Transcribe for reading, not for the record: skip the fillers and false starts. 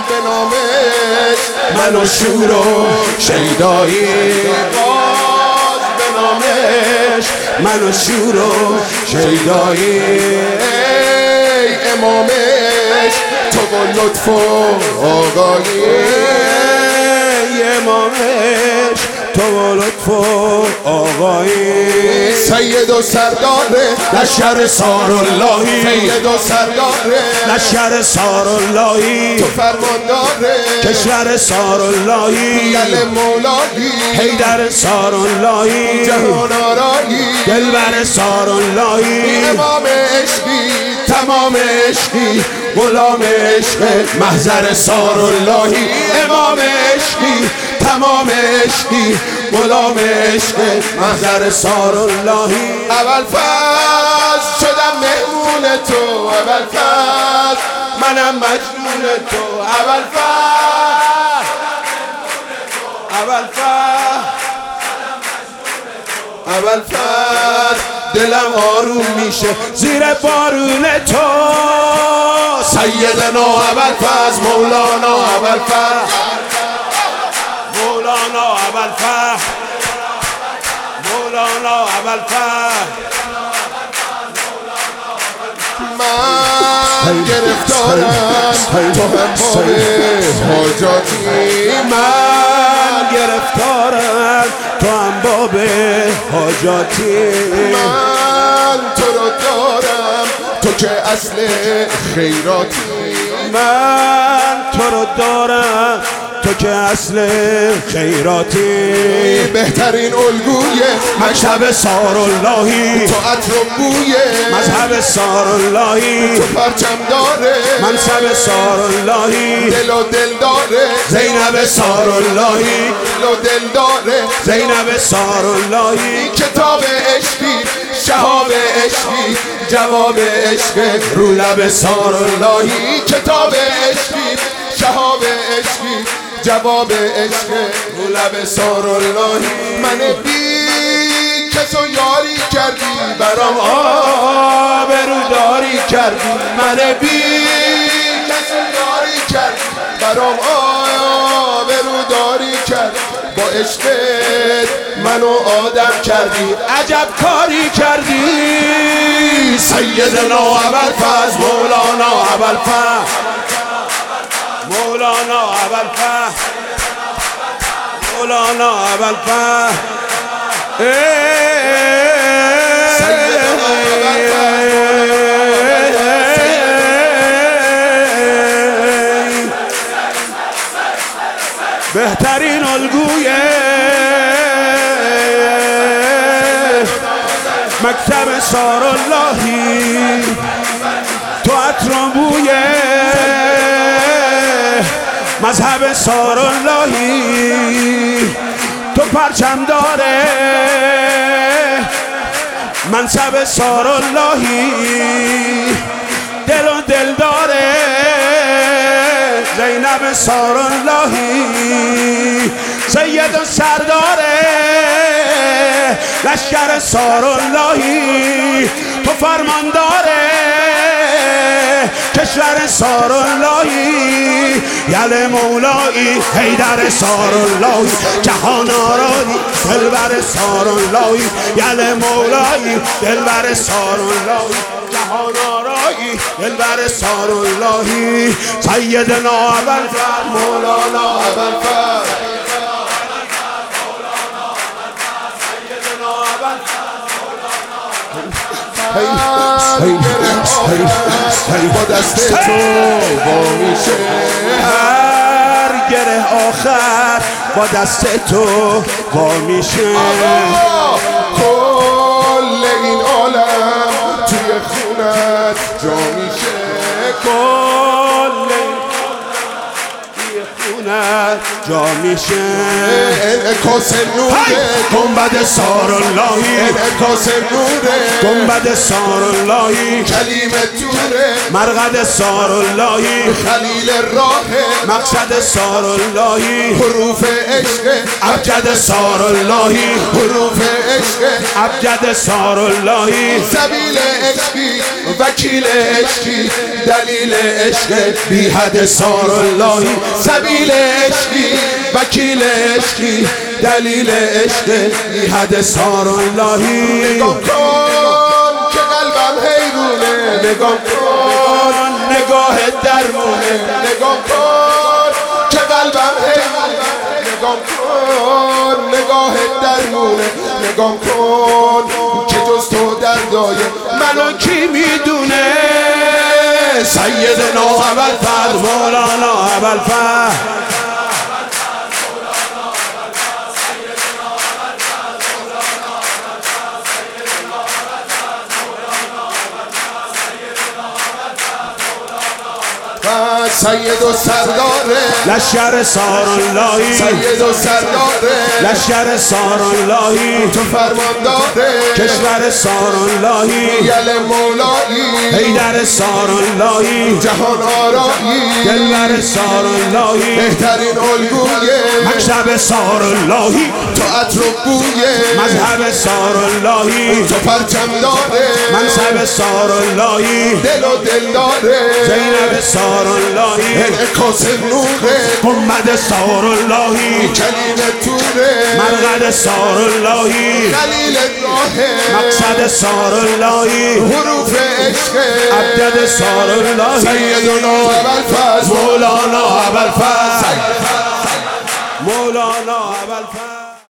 به نامش من و شور و شیدایی باز به نامش من و شور و شیدایی ای امامش تو با لطف و آگاهی ای امامش تو با لطف و آقایی سید و سردار لشکر ساراللهی سید و سردار لشکر ساراللهی تو فرماندار کشور ساراللهی یل مولایی حیدر ساراللهی جهان آرایی دلبر ساراللهی امام عشقی تمام عشقی غلام عشق محضر ساراللهی امام عشقی تمام عشقی غلام عشق محضر ساراللهی اول فصل شدم مهمون تو اول فصل منم مجنون تو اول فصل اول فصل اول فصل دلم آروم میشه زیر بارون تو سیدنا اول فصل مولانا اول فصل مولانا اول فصل مولانا اول فصل من گرفتارم تو هم باب حاجاتی من گرفتارم تو هم باب حاجاتی من تو رو دارم تو که اصل خیراتی من تو رو دارم تو که اصل خیراتی بهترین الگوی مکتب ساراللهی تو عطر و بوی مذهب ساراللهی تو پرچم داره منصب ساراللهی دل و دل داره زینب ساراللهی دل و دل داره زینب ساراللهی کتاب عشقی شهاب عشقی جواب عشق رو لب ساراللهی کتاب عشقی شهاب عشقی جواب عشق رو لب ساراللهی من بی کسو یاری کردی برام آبروداری کردی من بی کسو یاری کردی برام آبروداری کردی با عشقت منو آدم کردی عجب کاری کردی سیدنا اول فصل مولانا اول فصل مولانا اول فصل مولانا اول فصل بهترین الگوی مکتب ساراللهی تو عطر و بوی مذهب ساراللهی تو پرچم داره منصب ساراللهی دل و دل داره زینب ساراللهی سید و سرداره لشکر ساراللهی تو فرمانداره کشور ساراللهی یل مولایی حیدر ساراللهی جهان آرایی دلبر ساراللهی یل مولایی دلبر ساراللهی جهان آرایی دلبر ساراللهی سیدنا اول فصل مولانا اول فصل با دست تو با میشه هر گره آخر با دست تو با میشه کل این عالم توی خونت جا میشه کل توی خونت جا میشه انعکاس نوره گنبد ساراللهی انعکاس نوره گنبد ساراللهی کلیم توره مرقد ساراللهی خلیل راه مقصد ساراللهی حروف عشق ابجد ساراللهی حروف عشق ابجد ساراللهی سبیل عشقی وکیل عشقی دلیل عشق بی حد سار اللهی سبیل عشقی وکیل عشقی دلیل عشق بی حد سار اللهی نگاه کن که قلبم حیرونه نگاه کن نگاه درمونه نگاه کن که قلبم حیرونه نگاه کن نگاه درمونه نگاه کن که جز تو دردای منو کی میدونه سیدنا ابوالفضل مولانا ابوالفضل سید و سرداره لشکر سار اللهی سید و سرداره لشکر سار اللهی تو فرمان داره کشور سار اللهی یل مولایی حیدر سار اللهی جهان آرایی دلبر سار اللهی بهترین الگوی مکتب سار اللهی تو عطر و بوی مذهب سار اللهی تو پرچم داره منصب سار اللهی دل و دل داره زینب سار اللهی انعکاس نوره گنبد سار اللهی کلیم توره مرقد سار اللهی خلیل راهه مقصد سار اللهی حروف عشق ابجد سار اللهی سیدنا ابوالفضل مولانا ابوالفضل مولانا ابوالفضل